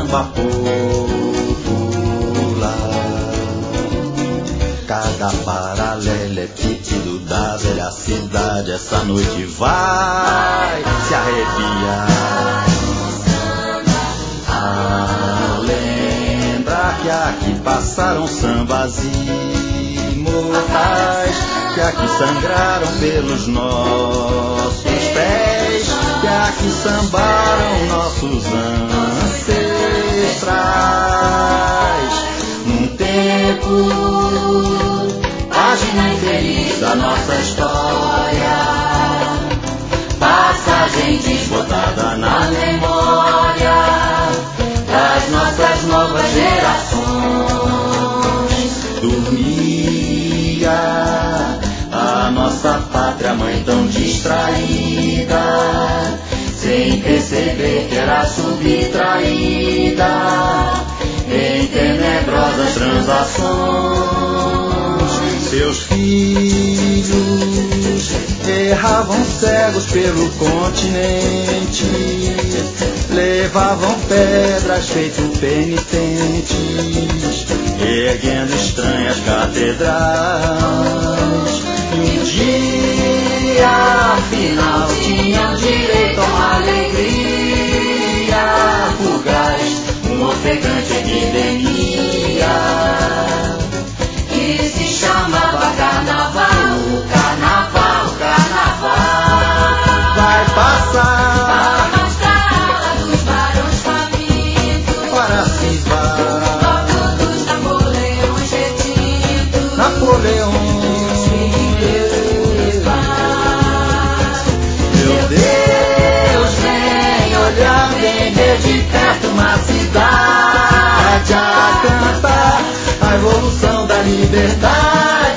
samba popular. Cada paralelepípedo da velha cidade essa noite vai se arrepiar. Lembra que aqui passaram sambas imortais, que aqui sangraram pelos nossos pés, que aqui sambaram nossos ancestrais. Num tempo, página infeliz da nossa história, passagem desbotada na memória das nossas novas gerações. Dormia a nossa pátria mãe tão distraída, sem perceber que era subtraída em tenebrosas transações. Seus filhos erravam cegos pelo continente, levavam pedras feito penitentes, erguendo estranhas catedrais. E um dia, afinal, tinham direito a uma alegria fugaz, uma ofegante epidemia que se chamava carnaval. O carnaval, o carnaval vai passar Nas caras dos barões famintos, para se esvair. todos dos Napoleões retintos, Napoleão, meu Deus, vem olhar, vem ver de perto uma cidade a cantar a evolução da liberdade.